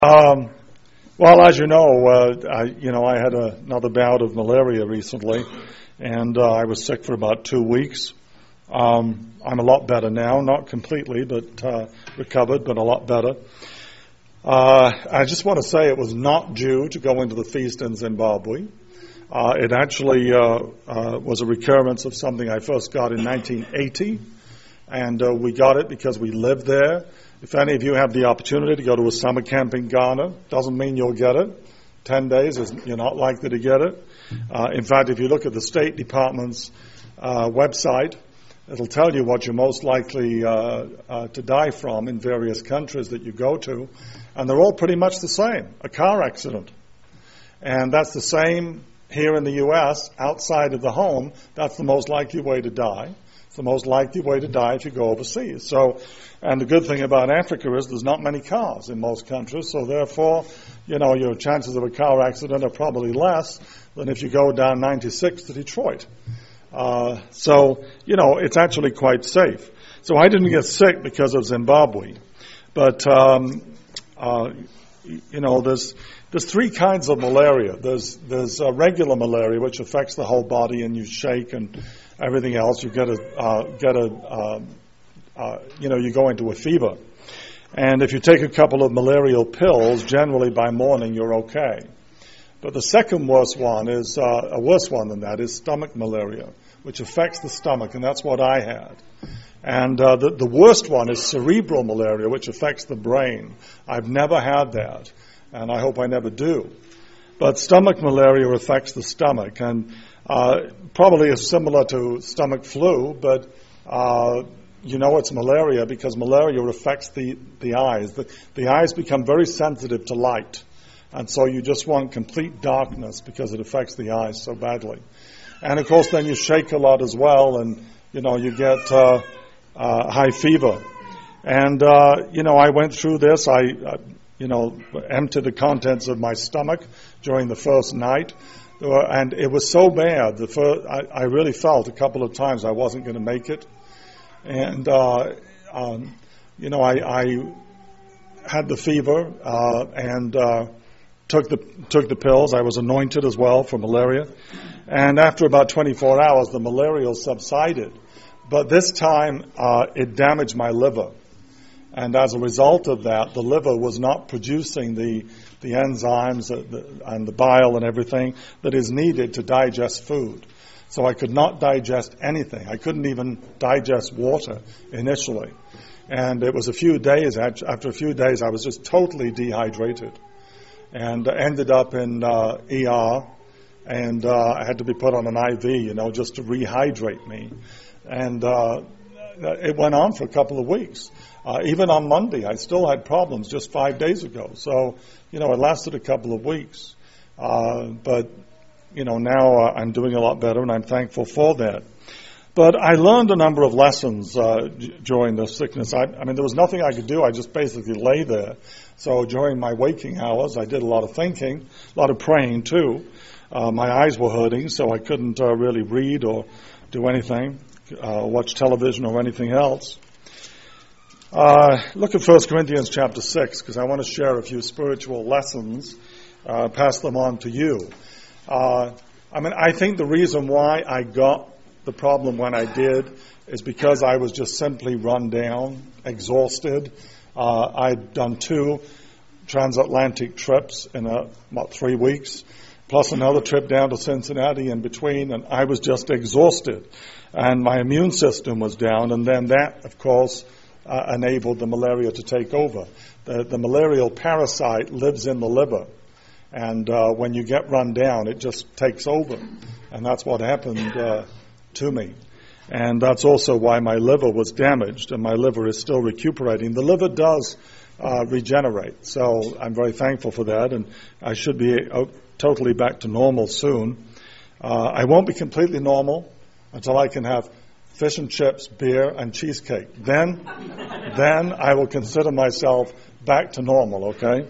Um, well, as you know, I had another bout of malaria recently, and I was sick for about 2 weeks. I'm a lot better now, not completely, but recovered, but a lot better. I just want to say it was not due to going to the feast in Zimbabwe. It actually was a recurrence of something I first got in 1980, and we got it because we lived there. If any of you have the opportunity to go to a summer camp in Ghana, doesn't mean you'll get it. 10 days, you're not likely to get it. In fact, if you look at the State Department's website, it'll tell you what you're most likely to die from in various countries that you go to, and they're all pretty much the same, a car accident. And that's the same here in the U.S., outside of the home. That's the most likely way to die. It's the most likely way to die if you go overseas. And the good thing about Africa is there's not many cars in most countries, so therefore, your chances of a car accident are probably less than if you go down 96 to Detroit. It's actually quite safe. So I didn't get sick because of Zimbabwe. But, there's three kinds of malaria. There's regular malaria, which affects the whole body, and you shake and everything else. You you go into a fever. And if you take a couple of malarial pills, generally by morning you're okay. But the second worst one is a worse one than that is stomach malaria, which affects the stomach, and that's what I had. And the worst one is cerebral malaria, which affects the brain. I've never had that, and I hope I never do. But stomach malaria affects the stomach, and probably is similar to stomach flu, but it's malaria because malaria affects the eyes. The eyes become very sensitive to light, and so you just want complete darkness because it affects the eyes so badly. And of course then you shake a lot as well, and you get high fever. And I went through this. I emptied the contents of my stomach during the first night, and it was so bad. I really felt a couple of times I wasn't going to make it. And I had the fever and took the pills. I was anointed as well for malaria. And after about 24 hours, the malaria subsided. But this time, it damaged my liver. And as a result of that, the liver was not producing the enzymes and the bile and everything that is needed to digest food. So I could not digest anything. I couldn't even digest water initially. And it was a few days, after a few days, I was just totally dehydrated. And ended up in ER, and I had to be put on an IV, just to rehydrate me. And it went on for a couple of weeks. Even on Monday, I still had problems just 5 days ago. So, it lasted a couple of weeks. But now I'm doing a lot better, and I'm thankful for that. But I learned a number of lessons during the sickness. I mean, there was nothing I could do. I just basically lay there. So during my waking hours, I did a lot of thinking, a lot of praying too. My eyes were hurting, so I couldn't really read or do anything, watch television or anything else. Look at 1 Corinthians chapter 6, because I want to share a few spiritual lessons, pass them on to you. I think the reason why I got the problem when I did is because I was just simply run down, exhausted. I'd done 2 transatlantic trips in 3 weeks, plus another trip down to Cincinnati in between, and I was just exhausted. And my immune system was down, and then that, of course, enabled the malaria to take over. The malarial parasite lives in the liver. And when you get run down, it just takes over. And that's what happened to me. And that's also why my liver was damaged, and my liver is still recuperating. The liver does regenerate, so I'm very thankful for that, and I should be totally back to normal soon. I won't be completely normal until I can have fish and chips, beer, and cheesecake. Then I will consider myself back to normal, okay?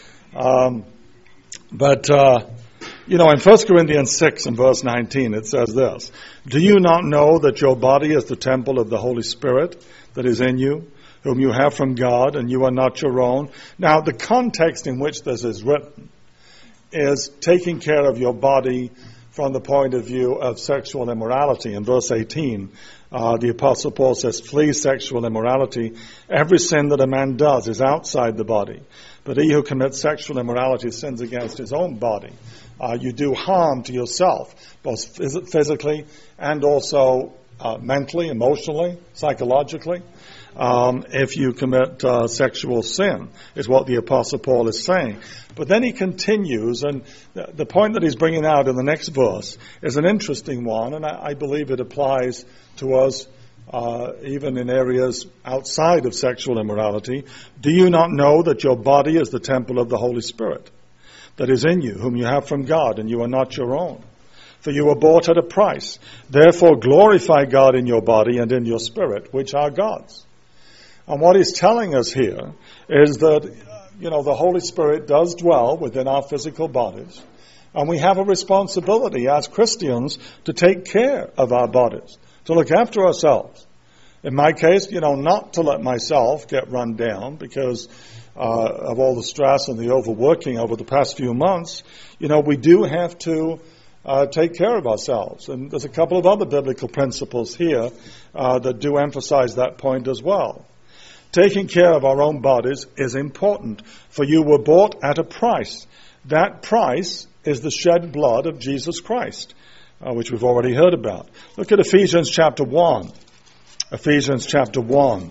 In 1 Corinthians 6 and verse 19, it says this: Do you not know that your body is the temple of the Holy Spirit that is in you, whom you have from God, and you are not your own. Now, the context in which this is written is taking care of your body from the point of view of sexual immorality. In verse 18, the Apostle Paul says, flee sexual immorality. Every sin that a man does is outside the body, but he who commits sexual immorality sins against his own body. You do harm to yourself, both physically and also mentally, emotionally, psychologically, if you commit sexual sin, is what the Apostle Paul is saying. But then he continues, and the point that he's bringing out in the next verse is an interesting one, and I believe it applies to us even in areas outside of sexual immorality. Do you not know that your body is the temple of the Holy Spirit that is in you, whom you have from God, and you are not your own? For you were bought at a price. Therefore glorify God in your body and in your spirit, which are God's. And what he's telling us here is that, the Holy Spirit does dwell within our physical bodies, and we have a responsibility as Christians to take care of our bodies, to look after ourselves. In my case, not to let myself get run down because of all the stress and the overworking over the past few months. We do have to take care of ourselves. And there's a couple of other biblical principles here that do emphasize that point as well. Taking care of our own bodies is important, for you were bought at a price. That price is the shed blood of Jesus Christ, which we've already heard about. Look at Ephesians chapter 1. Ephesians chapter 1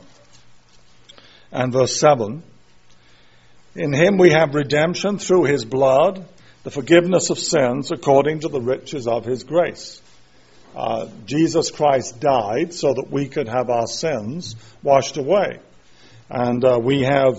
and verse 7. In him we have redemption through his blood, the forgiveness of sins according to the riches of his grace. Jesus Christ died so that we could have our sins washed away. And we have,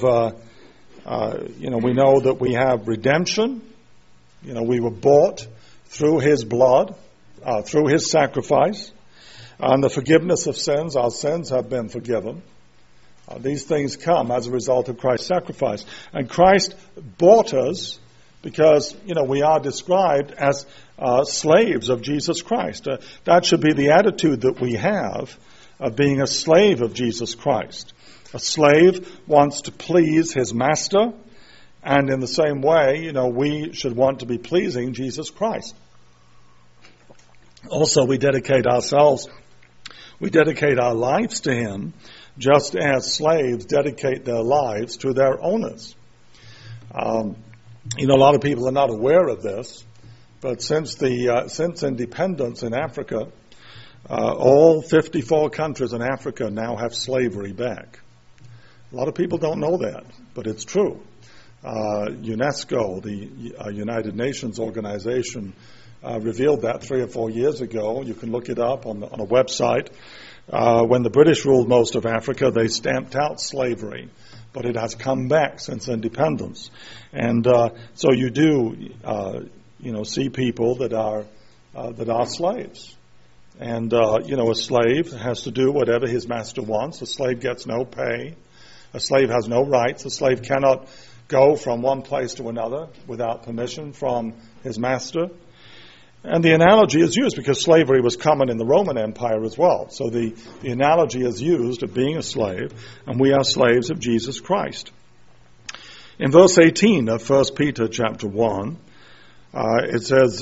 we know that we have redemption. We were bought through his blood, through his sacrifice. And the forgiveness of sins, our sins have been forgiven. These things come as a result of Christ's sacrifice. And Christ bought us because, we are described as slaves of Jesus Christ. That should be the attitude that we have of being a slave of Jesus Christ. A slave wants to please his master, and in the same way, we should want to be pleasing Jesus Christ. Also, we dedicate our lives to him, just as slaves dedicate their lives to their owners. A lot of people are not aware of this, but since independence in Africa, all 54 countries in Africa now have slavery back. A lot of people don't know that, but it's true. UNESCO, the United Nations organization, revealed that 3 or 4 years ago. You can look it up on a website. When the British ruled most of Africa, they stamped out slavery, but it has come back since independence. And so you do, see people that are slaves. And a slave has to do whatever his master wants. A slave gets no pay. A slave has no rights. A slave cannot go from one place to another without permission from his master. And the analogy is used because slavery was common in the Roman Empire as well. So the analogy is used of being a slave, and we are slaves of Jesus Christ. In verse 18 of 1 Peter chapter 1, it says,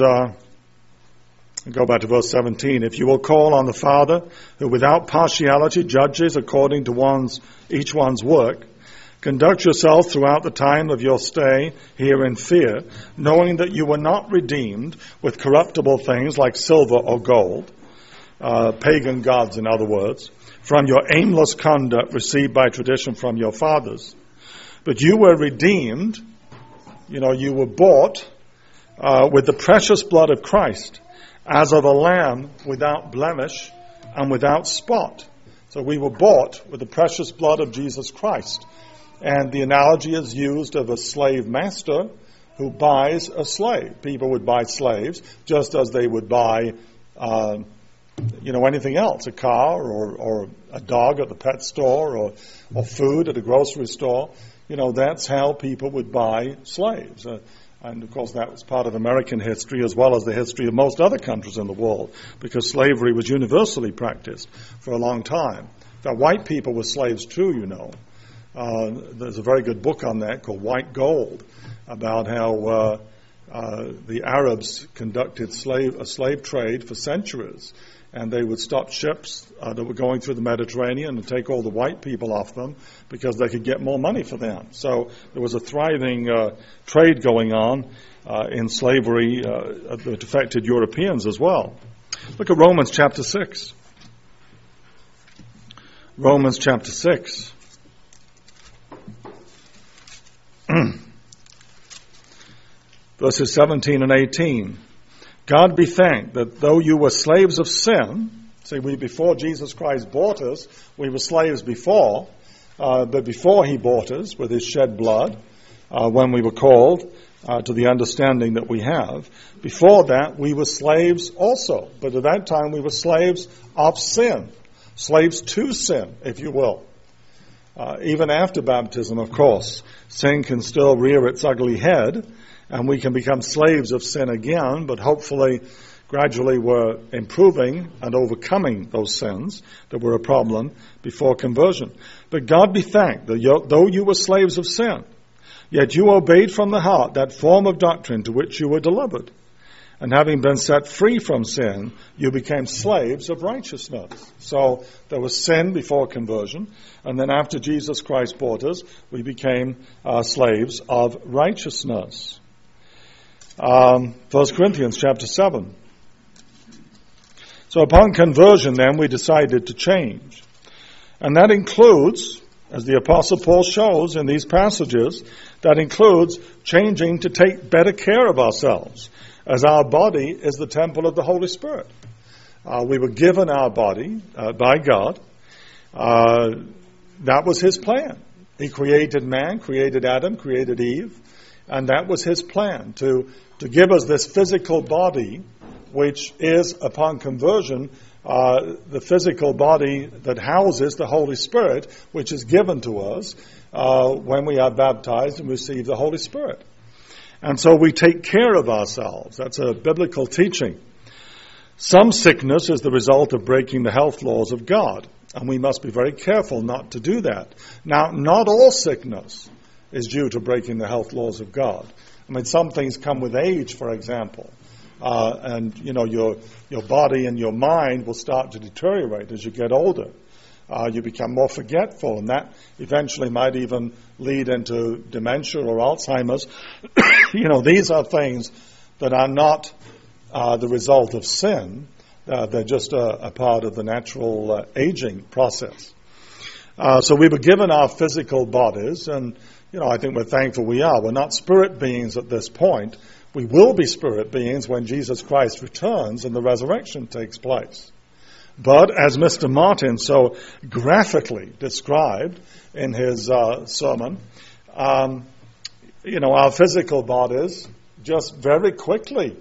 go back to verse 17, if you will call on the Father, who without partiality judges according to each one's work, conduct yourself throughout the time of your stay here in fear, knowing that you were not redeemed with corruptible things like silver or gold, pagan gods in other words, from your aimless conduct received by tradition from your fathers. But you were redeemed, you were bought with the precious blood of Christ, as of a lamb without blemish and without spot. So we were bought with the precious blood of Jesus Christ. And the analogy is used of a slave master who buys a slave. People would buy slaves just as they would buy, anything else, a car or a dog at the pet store or food at a grocery store. That's how people would buy slaves. And, of course, that was part of American history as well as the history of most other countries in the world, because slavery was universally practiced for a long time. That white people were slaves too, you know. There's a very good book on that called White Gold, about how the Arabs conducted a slave trade for centuries, and they would stop ships that were going through the Mediterranean and take all the white people off them because they could get more money for them. So there was a thriving trade going on in slavery that affected Europeans as well. Look at Romans chapter 6. Romans chapter 6. Verses 17 and 18. God be thanked that though you were slaves of sin, see, before Jesus Christ bought us, we were slaves before, but before he bought us with his shed blood, when we were called to the understanding that we have, before that we were slaves also, but at that time we were slaves of sin, slaves to sin, if you will. Even after baptism, of course, sin can still rear its ugly head, and we can become slaves of sin again, but hopefully, gradually we're improving and overcoming those sins that were a problem before conversion. But God be thanked that though you were slaves of sin, yet you obeyed from the heart that form of doctrine to which you were delivered. And having been set free from sin, you became slaves of righteousness. So there was sin before conversion, and then after Jesus Christ bought us, we became slaves of righteousness. 1 Corinthians chapter 7. So upon conversion then we decided to change. And that includes, as the Apostle Paul shows in these passages, that includes changing to take better care of ourselves, as our body is the temple of the Holy Spirit. We were given our body by God. That was his plan. He created man, created Adam, created Eve, and that was his plan, to give us this physical body, which is, upon conversion, the physical body that houses the Holy Spirit, which is given to us when we are baptized and receive the Holy Spirit. And so we take care of ourselves. That's a biblical teaching. Some sickness is the result of breaking the health laws of God, and we must be very careful not to do that. Now, not all sickness is due to breaking the health laws of God. I mean, some things come with age, for example. And, you know, your body and your mind will start to deteriorate as you get older. You become more forgetful, and that eventually might even lead into dementia or Alzheimer's. You know, these are things that are not the result of sin. They're just a part of the natural aging process. So we were given our physical bodies, and, you know, I think we're thankful we are. We're not spirit beings at this point. We will be spirit beings when Jesus Christ returns and the resurrection takes place. But as Mr. Martin so graphically described in his sermon, you know, our physical bodies just very quickly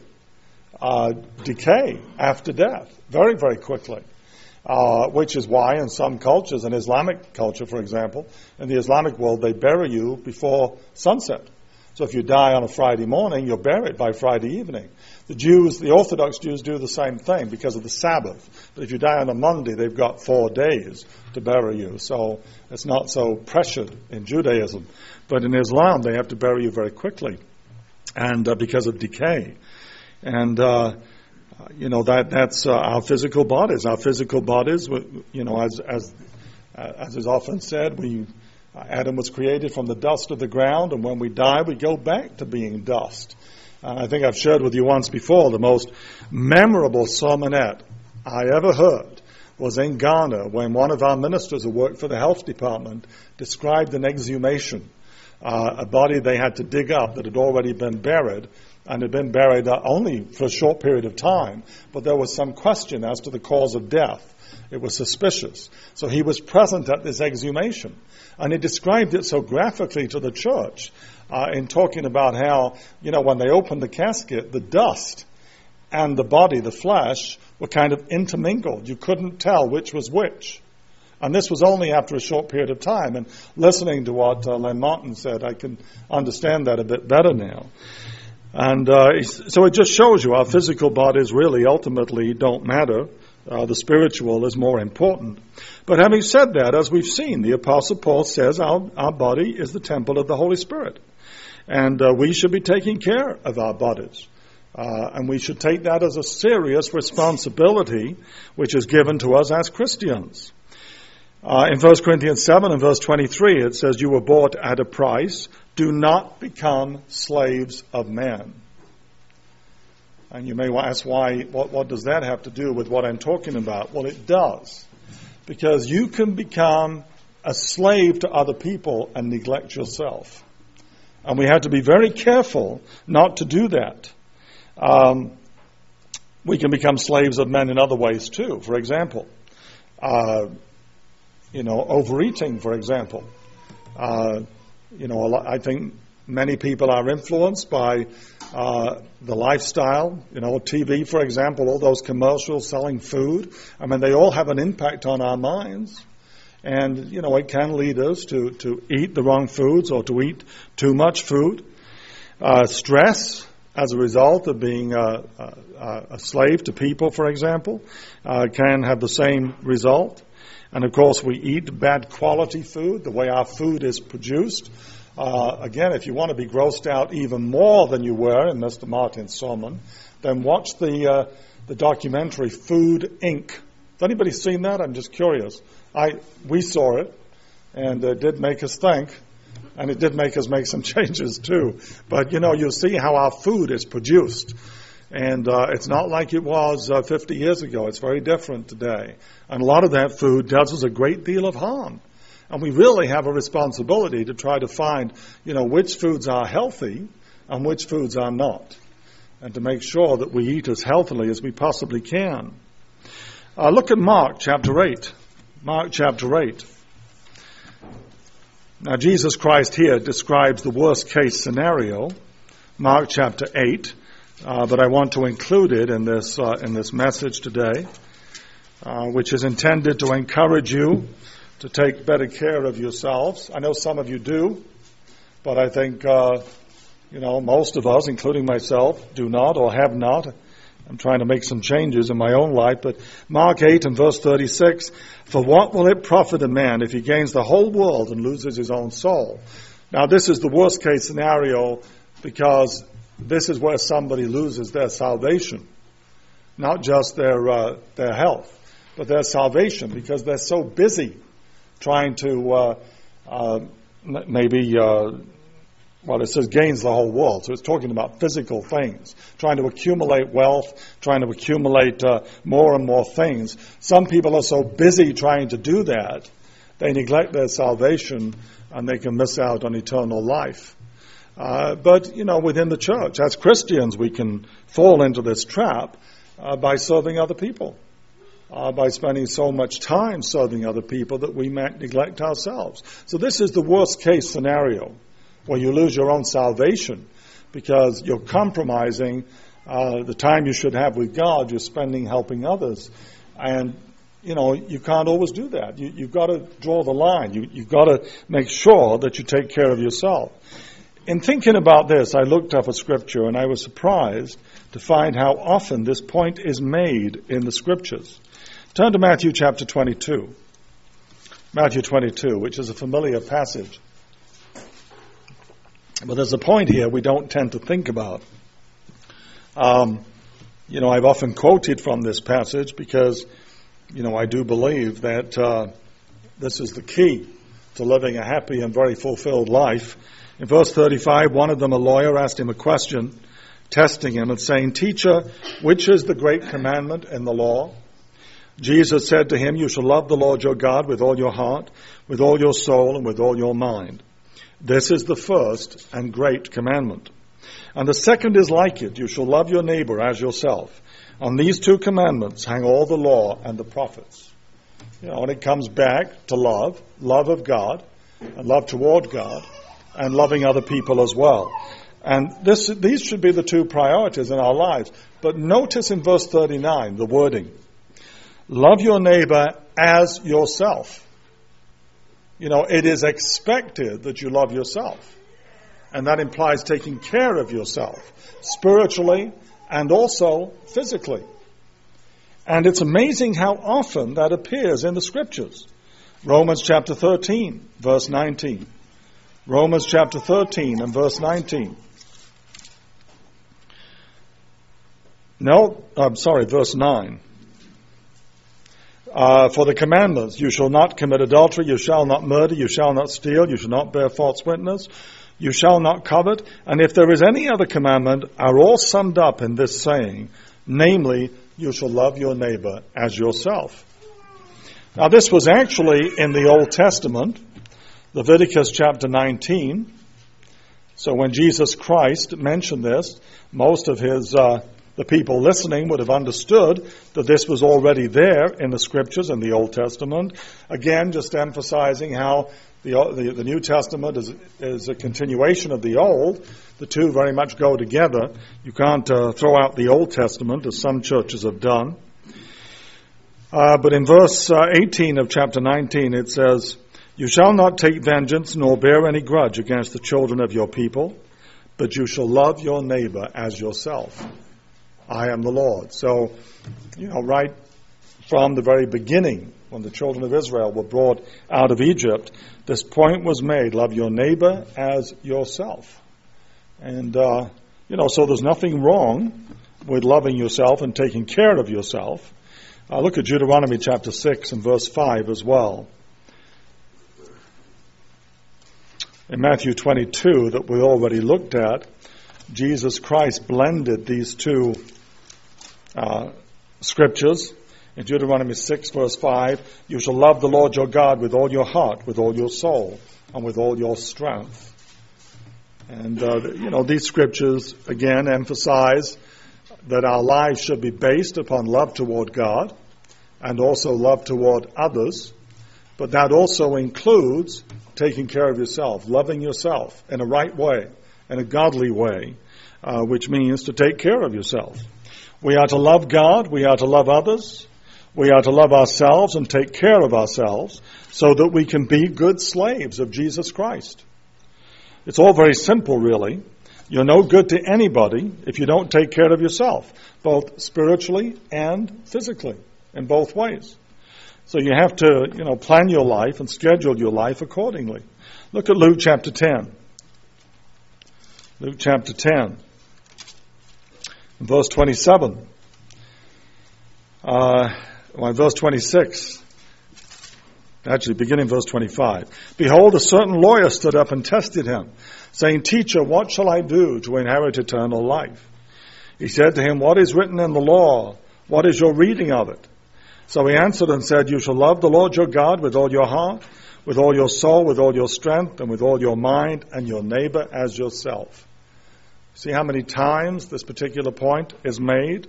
decay after death, very, very quickly. Which is why in some cultures, in Islamic culture, for example, in the Islamic world, they bury you before sunset. So if you die on a Friday morning, you're buried by Friday evening. The Jews, the Orthodox Jews, do the same thing because of the Sabbath. But if you die on a Monday, they've got 4 days to bury you. So it's not so pressured in Judaism. But in Islam, they have to bury you very quickly, and because of decay. And you know, that's our physical bodies. Our physical bodies, you know, as is often said, Adam was created from the dust of the ground, and when we die, we go back to being dust. And I think I've shared with you once before, the most memorable sermonette I ever heard was in Ghana, when one of our ministers who worked for the health department described an exhumation, a body they had to dig up that had already been buried, and had been buried only for a short period of time, but there was some question as to the cause of death. It was suspicious. So he was present at this exhumation, and he described it so graphically to the church in talking about how, you know, when they opened the casket, the dust and the body, the flesh, were kind of intermingled. You couldn't tell which was which. And this was only after a short period of time. And listening to what Len Martin said, I can understand that a bit better now. And so it just shows you our physical bodies really ultimately don't matter The spiritual is more important. But having said that, as we've seen, the Apostle Paul says our body is the temple of the Holy Spirit. And we should be taking care of our bodies. And we should take that as a serious responsibility which is given to us as Christians. In 1 Corinthians 7 and verse 23, it says, "You were bought at a price. Do not become slaves of man." And you may ask what does that have to do with what I'm talking about? Well, it does. Because you can become a slave to other people and neglect yourself. And we have to be very careful not to do that. We can become slaves of men in other ways too. For example, overeating, for example. I think many people are influenced by the lifestyle, TV, for example, all those commercials selling food. I mean, they all have an impact on our minds. And, it can lead us to eat the wrong foods or to eat too much food. Stress, as a result of being a slave to people, for example, can have the same result. And, of course, we eat bad quality food, the way our food is produced. Again, if you want to be grossed out even more than you were in Mr. Martin's sermon, then watch the documentary Food, Inc. Has anybody seen that? I'm just curious. We saw it, and it did make us think, and it did make us make some changes too. But, you'll see how our food is produced. And it's not like it was 50 years ago. It's very different today. And a lot of that food does us a great deal of harm. And we really have a responsibility to try to find, which foods are healthy and which foods are not. And to make sure that we eat as healthily as we possibly can. Look at Mark chapter 8. Mark chapter 8. Now, Jesus Christ here describes the worst case scenario. Mark chapter 8. But I want to include it in this message today, which is intended to encourage you to take better care of yourselves. I know some of you do, but I think, most of us, including myself, do not or have not. I'm trying to make some changes in my own life. But Mark 8 and verse 36, "For what will it profit a man if he gains the whole world and loses his own soul?" Now, this is the worst case scenario because this is where somebody loses their salvation, not just their health, but their salvation, because they're so busy trying to it says gains the whole world, so it's talking about physical things, trying to accumulate wealth, trying to accumulate more and more things. Some people are so busy trying to do that, they neglect their salvation and they can miss out on eternal life. But within the church, as Christians, we can fall into this trap by serving other people, by spending so much time serving other people that we might neglect ourselves. So this is the worst case scenario, where you lose your own salvation because you're compromising the time you should have with God. You're spending helping others. And, you can't always do that. You've got to draw the line. You've got to make sure that you take care of yourself. In thinking about this, I looked up a scripture and I was surprised to find how often this point is made in the scriptures. Turn to Matthew chapter 22. Matthew 22, which is a familiar passage. But there's a point here we don't tend to think about. I've often quoted from this passage because, I do believe that this is the key to living a happy and very fulfilled life. In verse 35, one of them, a lawyer, asked him a question, testing him and saying, "Teacher, which is the great commandment in the law?" Jesus said to him, "You shall love the Lord your God with all your heart, with all your soul, and with all your mind. This is the first and great commandment. And the second is like it. You shall love your neighbor as yourself. On these two commandments hang all the law and the prophets." And it comes back to love of God, and love toward God, and loving other people as well. And these should be the two priorities in our lives. But notice in verse 39, the wording. Love your neighbor as yourself. It is expected that you love yourself. And that implies taking care of yourself, spiritually and also physically. And it's amazing how often that appears in the Scriptures. Romans chapter 13, verse 19. Romans chapter 13 and verse 19. Verse 9. For the commandments, you shall not commit adultery, you shall not murder, you shall not steal, you shall not bear false witness, you shall not covet. And if there is any other commandment, are all summed up in this saying, namely, you shall love your neighbor as yourself. Now this was actually in the Old Testament, Leviticus chapter 19. So when Jesus Christ mentioned this, most of the people listening would have understood that this was already there in the Scriptures in the Old Testament. Again, just emphasizing how the New Testament is a continuation of the Old. The two very much go together. You can't throw out the Old Testament, as some churches have done. But in verse 18 of chapter 19, it says, you shall not take vengeance nor bear any grudge against the children of your people, but you shall love your neighbor as yourself. I am the Lord. So, right from the very beginning, when the children of Israel were brought out of Egypt, this point was made, love your neighbor as yourself. And, so there's nothing wrong with loving yourself and taking care of yourself. Look at Deuteronomy chapter 6 and verse 5 as well. In Matthew 22 that we already looked at, Jesus Christ blended these two scriptures. In Deuteronomy 6 verse 5, you shall love the Lord your God with all your heart, with all your soul, and with all your strength. And, these scriptures, again, emphasize that our lives should be based upon love toward God and also love toward others. But that also includes taking care of yourself, loving yourself in a right way, in a godly way, which means to take care of yourself. We are to love God, we are to love others, we are to love ourselves and take care of ourselves so that we can be good slaves of Jesus Christ. It's all very simple, really. You're no good to anybody if you don't take care of yourself, both spiritually and physically, in both ways. So you have to, plan your life and schedule your life accordingly. Look at Luke chapter 10. Luke chapter 10, verse 27. Verse 26. Actually, beginning verse 25. Behold, a certain lawyer stood up and tested him, saying, Teacher, what shall I do to inherit eternal life? He said to him, What is written in the law? What is your reading of it? So he answered and said, You shall love the Lord your God with all your heart, with all your soul, with all your strength, and with all your mind, and your neighbor as yourself. See how many times this particular point is made?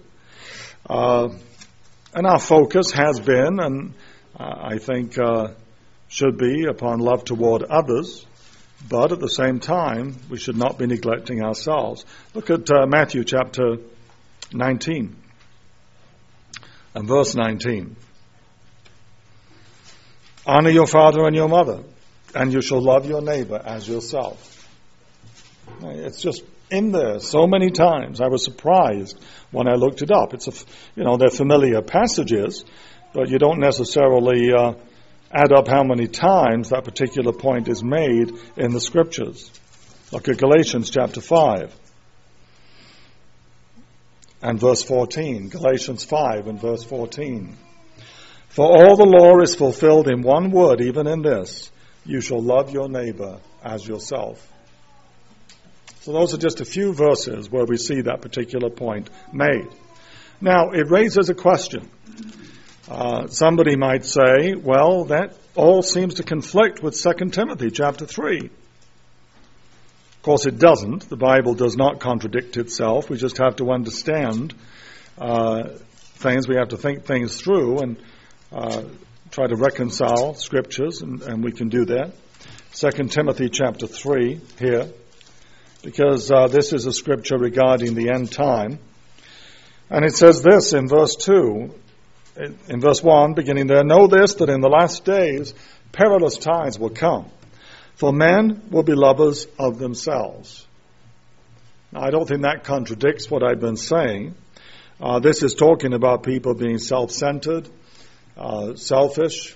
And our focus has been, and I think should be, upon love toward others. But at the same time, we should not be neglecting ourselves. Look at Matthew chapter 19 and verse 19. Honor your father and your mother, and you shall love your neighbor as yourself. It's just in there so many times. I was surprised when I looked it up. They're familiar passages, but you don't necessarily add up how many times that particular point is made in the Scriptures. Look at Galatians chapter 5 and verse 14. Galatians 5 and verse 14. For all the law is fulfilled in one word, even in this, you shall love your neighbor as yourself. So those are just a few verses where we see that particular point made. Now, it raises a question. Somebody might say, well, that all seems to conflict with 2 Timothy chapter 3. Of course, it doesn't. The Bible does not contradict itself. We just have to understand things. We have to think things through and try to reconcile scriptures, and we can do that. 2 Timothy chapter 3 here, because this is a scripture regarding the end time. And it says this in verse 2, in verse 1, beginning there, Know this, that in the last days perilous times will come, for men will be lovers of themselves. Now, I don't think that contradicts what I've been saying. This is talking about people being self-centered, selfish,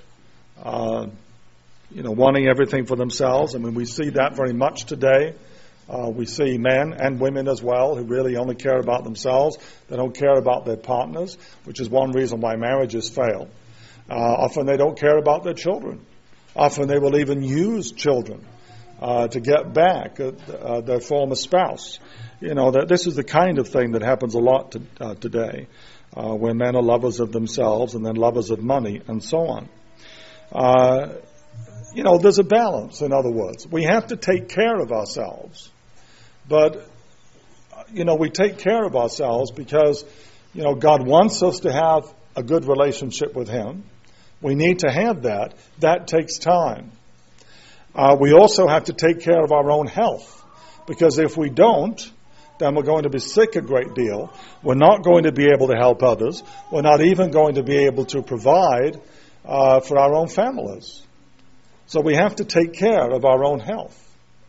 wanting everything for themselves. I mean, we see that very much today. We see men and women as well who really only care about themselves. They don't care about their partners, which is one reason why marriages fail. Often they don't care about their children. Often they will even use children to get back at their former spouse. This is the kind of thing that happens a lot today, where men are lovers of themselves and then lovers of money and so on. There's a balance, in other words. We have to take care of ourselves. But, we take care of ourselves because, God wants us to have a good relationship with Him. We need to have that. That takes time. We also have to take care of our own health. Because if we don't, then we're going to be sick a great deal. We're not going to be able to help others. We're not even going to be able to provide for our own families. So we have to take care of our own health.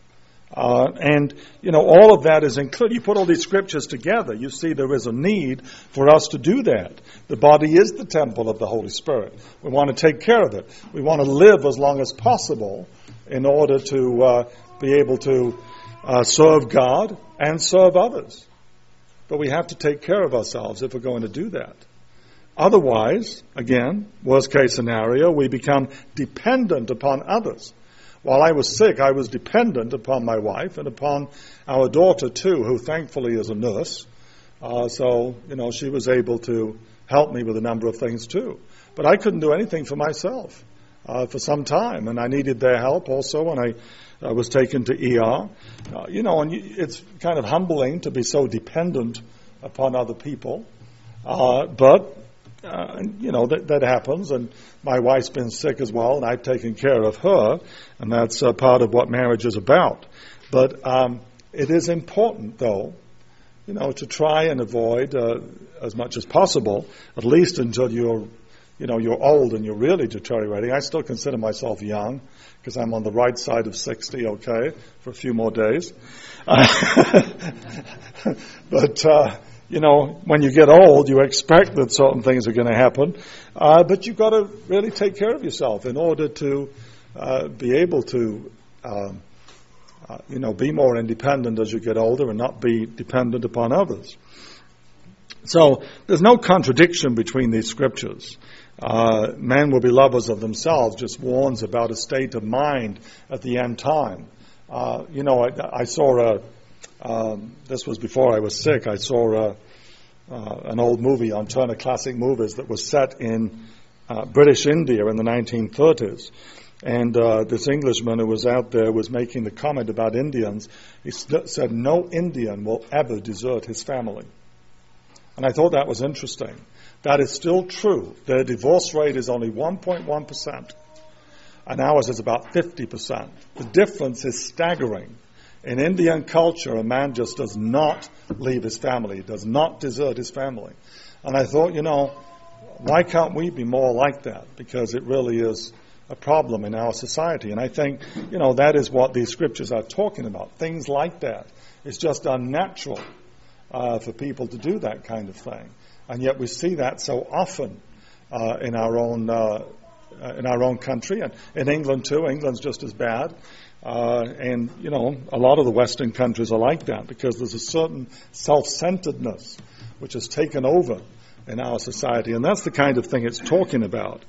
All of that is included. You put all these scriptures together, you see there is a need for us to do that. The body is the temple of the Holy Spirit. We want to take care of it. We want to live as long as possible in order to be able to serve God and serve others. But we have to take care of ourselves if we're going to do that. Otherwise, again, worst case scenario, we become dependent upon others. While I was sick, I was dependent upon my wife and upon our daughter too, who thankfully is a nurse. She was able to help me with a number of things too. But I couldn't do anything for myself for some time, and I needed their help also when I was taken to ER. It's kind of humbling to be so dependent upon other people. That happens, and my wife's been sick as well, and I've taken care of her, and that's part of what marriage is about. But it is important, though, to try and avoid as much as possible, at least until you're old and you're really deteriorating. I still consider myself young because I'm on the right side of 60, okay, for a few more days. But when you get old, you expect that certain things are going to happen. But you've got to really take care of yourself in order to be able to, be more independent as you get older and not be dependent upon others. So there's no contradiction between these scriptures. Men will be lovers of themselves just warns about a state of mind at the end time. I saw this was before I was sick. I saw an old movie on Turner Classic Movies that was set in British India in the 1930s. And this Englishman who was out there was making the comment about Indians. He said, no Indian will ever desert his family. And I thought that was interesting. That is still true. Their divorce rate is only 1.1%. And ours is about 50%. The difference is staggering. In Indian culture, a man just does not leave his family, does not desert his family. And I thought, why can't we be more like that? Because it really is a problem in our society. And I think, that is what these scriptures are talking about. Things like that. It's just unnatural for people to do that kind of thing. And yet we see that so often in our own country, and in England too. England's just as bad. And a lot of the Western countries are like that because there's a certain self-centeredness which has taken over in our society. And that's the kind of thing it's talking about.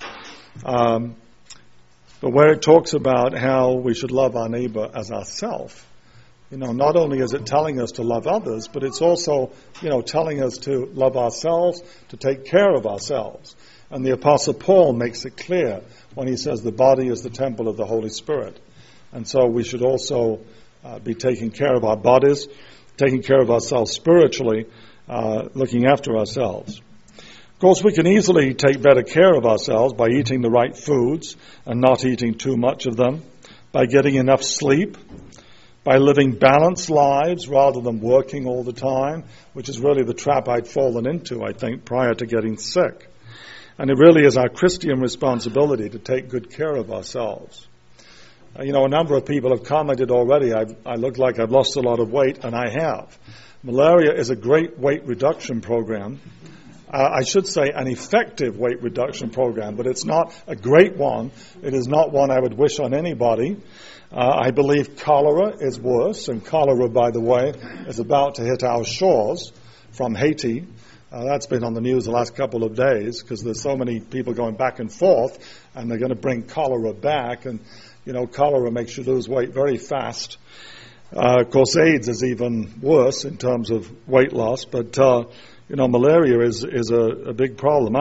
But where it talks about how we should love our neighbor as ourselves, not only is it telling us to love others, but it's also, telling us to love ourselves, to take care of ourselves. And the Apostle Paul makes it clear when he says the body is the temple of the Holy Spirit. And so we should also be taking care of our bodies, taking care of ourselves spiritually, looking after ourselves. Of course, we can easily take better care of ourselves by eating the right foods and not eating too much of them, by getting enough sleep, by living balanced lives rather than working all the time, which is really the trap I'd fallen into, I think, prior to getting sick. And it really is our Christian responsibility to take good care of ourselves. A number of people have commented already, I look like I've lost a lot of weight, and I have. Malaria is a great weight reduction program. I should say, an effective weight reduction program, but it's not a great one. It is not one I would wish on anybody. I believe cholera is worse, and cholera, by the way, is about to hit our shores from Haiti. That's been on the news the last couple of days because there's so many people going back and forth, and they're going to bring cholera back. And, cholera makes you lose weight very fast. Of course, AIDS is even worse in terms of weight loss, but malaria is a big problem.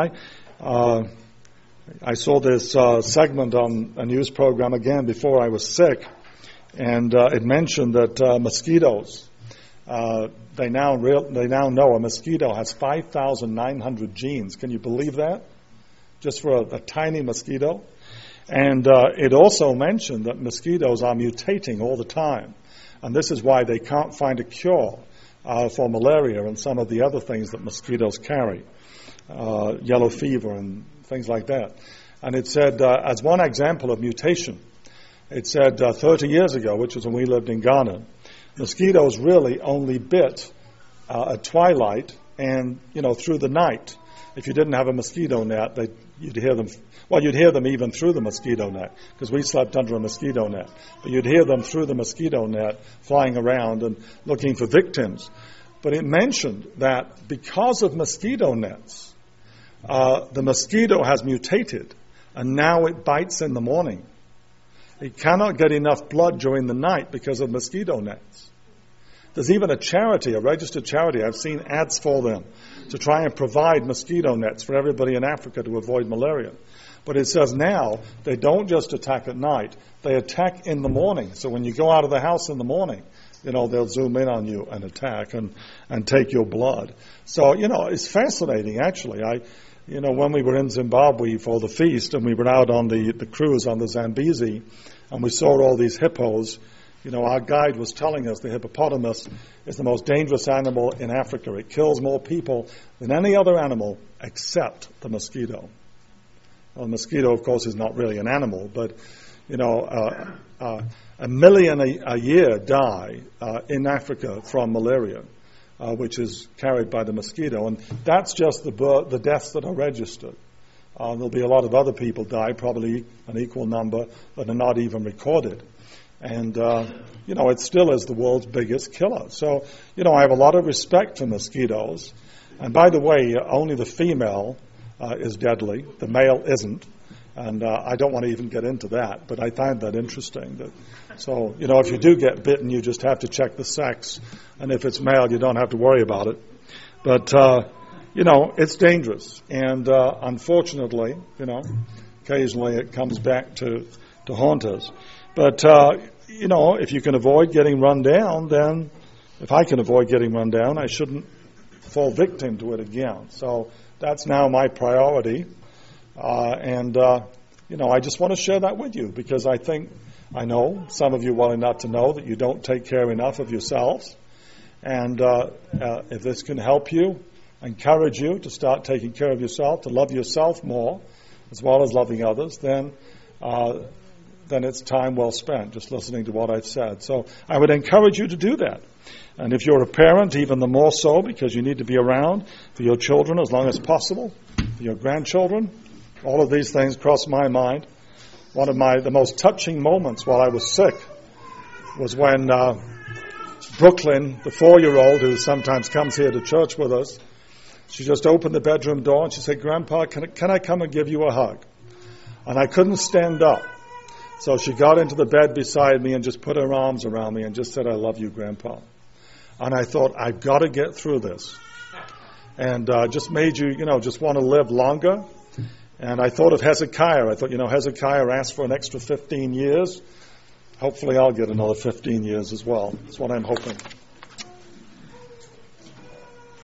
I saw this segment on a news program again before I was sick, and it mentioned that mosquitoes. They now know a mosquito has 5,900 genes. Can you believe that? Just for a tiny mosquito. And it also mentioned that mosquitoes are mutating all the time, and this is why they can't find a cure for malaria and some of the other things that mosquitoes carry, yellow fever and things like that. And it said, as one example of mutation, it said 30 years ago, which was when we lived in Ghana, mosquitoes really only bit at twilight and, through the night. If you didn't have a mosquito net, you'd hear them. Well, you'd hear them even through the mosquito net, because we slept under a mosquito net. But you'd hear them through the mosquito net flying around and looking for victims. But it mentioned that because of mosquito nets, the mosquito has mutated, and now it bites in the morning. It cannot get enough blood during the night because of mosquito nets. There's even a registered charity, I've seen ads for them, to try and provide mosquito nets for everybody in Africa to avoid malaria. But it says now they don't just attack at night, they attack in the morning. So when you go out of the house in the morning, they'll zoom in on you and attack and take your blood. So, it's fascinating, actually. When we were in Zimbabwe for the feast and we were out on the cruise on the Zambezi and we saw all these hippos, our guide was telling us the hippopotamus is the most dangerous animal in Africa. It kills more people than any other animal except the mosquito. Well, the mosquito, of course, is not really an animal, but, 1 million a year die in Africa from malaria, which is carried by the mosquito. And that's just the deaths that are registered. There'll be a lot of other people die, probably an equal number, that are not even recorded. And, it still is the world's biggest killer. So, I have a lot of respect for mosquitoes. And by the way, only the female is deadly. The male isn't. And I don't want to even get into that, but I find that interesting. So, if you do get bitten, you just have to check the sex. And if it's male, you don't have to worry about it. But, it's dangerous. And unfortunately, occasionally it comes back to haunt us. But, if you can avoid getting run down, then if I can avoid getting run down, I shouldn't fall victim to it again. So that's now my priority. I just want to share that with you because I know some of you well enough to know that you don't take care enough of yourselves. And if this can help you, encourage you to start taking care of yourself, to love yourself more, as well as loving others, then it's time well spent just listening to what I've said. So I would encourage you to do that. And if you're a parent, even the more so, because you need to be around for your children as long as possible, for your grandchildren. All of these things cross my mind. One of the most touching moments while I was sick was when Brooklyn, the 4-year-old who sometimes comes here to church with us, she just opened the bedroom door and she said, "Grandpa, can I come and give you a hug?" And I couldn't stand up. So she got into the bed beside me and just put her arms around me and just said, "I love you, Grandpa." And I thought, I've got to get through this. And just made you, just want to live longer. And I thought of Hezekiah. I thought, Hezekiah asked for an extra 15 years. Hopefully I'll get another 15 years as well. That's what I'm hoping.